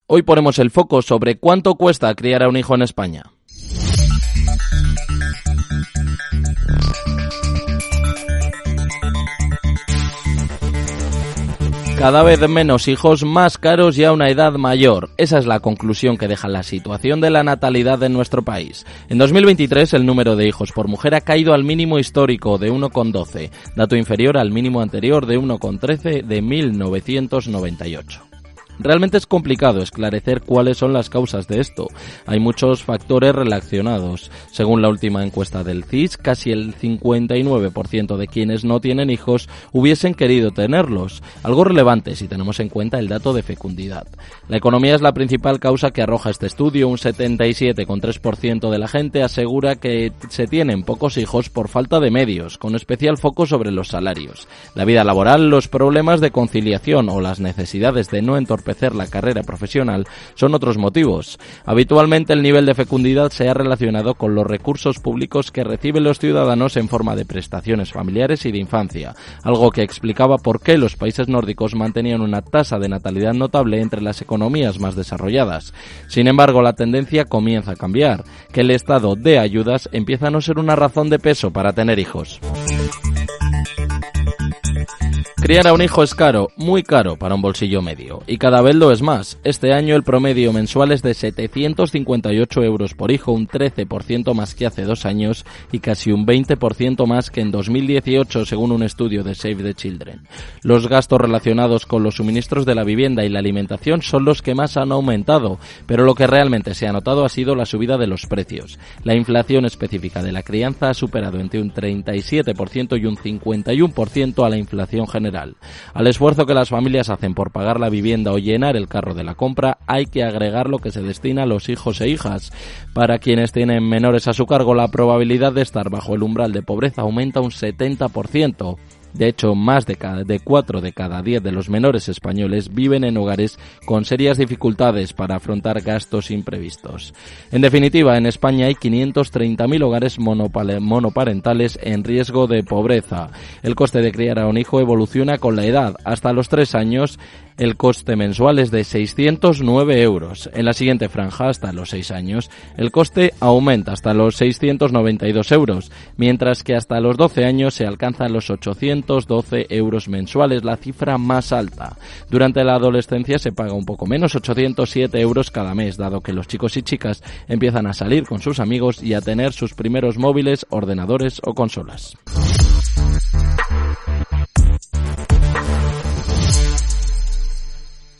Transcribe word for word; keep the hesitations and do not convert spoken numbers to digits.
Hoy ponemos el foco sobre cuánto cuesta criar a un hijo en España. Cada vez menos hijos, más caros y a una edad mayor. Esa es la conclusión que deja la situación de la natalidad en nuestro país. En dos mil veintitrés el número de hijos por mujer ha caído al mínimo histórico de uno coma doce, dato inferior al mínimo anterior de uno coma trece de mil novecientos noventa y ocho. Realmente es complicado esclarecer cuáles son las causas de esto. Hay muchos factores relacionados. Según la última encuesta del C I S, casi el cincuenta y nueve por ciento de quienes no tienen hijos hubiesen querido tenerlos, algo relevante si tenemos en cuenta el dato de fecundidad. La economía es la principal causa que arroja este estudio. Un setenta y siete coma tres por ciento de la gente asegura que se tienen pocos hijos por falta de medios, con especial foco sobre los salarios, la vida laboral, los problemas de conciliación o las necesidades de no entorpecer la carrera profesional son otros motivos. Habitualmente el nivel de fecundidad se ha relacionado con los recursos públicos que reciben los ciudadanos en forma de prestaciones familiares y de infancia, algo que explicaba por qué los países nórdicos mantenían una tasa de natalidad notable entre las economías más desarrolladas. Sin embargo, la tendencia comienza a cambiar, que el estado de ayudas empieza a no ser una razón de peso para tener hijos. Criar a un hijo es caro, muy caro para un bolsillo medio, y cada vez lo es más. Este año el promedio mensual es de setecientos cincuenta y ocho euros por hijo, un trece por ciento más que hace dos años y casi un veinte por ciento más que en dos mil dieciocho, según un estudio de Save the Children. Los gastos relacionados con los suministros de la vivienda y la alimentación son los que más han aumentado, pero lo que realmente se ha notado ha sido la subida de los precios. La inflación específica de la crianza ha superado entre un treinta y siete por ciento y un cincuenta y uno por ciento a la inflación general. Al esfuerzo que las familias hacen por pagar la vivienda o llenar el carro de la compra, hay que agregar lo que se destina a los hijos e hijas. Para quienes tienen menores a su cargo, la probabilidad de estar bajo el umbral de pobreza aumenta un setenta por ciento. De hecho, más de, cada, de cuatro de cada diez de los menores españoles viven en hogares con serias dificultades para afrontar gastos imprevistos. En definitiva, en España hay quinientos treinta mil hogares monoparentales en riesgo de pobreza. El coste de criar a un hijo evoluciona con la edad. Hasta los tres años, el coste mensual es de seiscientos nueve euros. En la siguiente franja, hasta los seis años, el coste aumenta hasta los seiscientos noventa y dos euros, mientras que hasta los doce años se alcanzan los ochocientos doce euros mensuales, la cifra más alta. Durante la adolescencia se paga un poco menos, ochocientos siete euros cada mes, dado que los chicos y chicas empiezan a salir con sus amigos y a tener sus primeros móviles, ordenadores o consolas.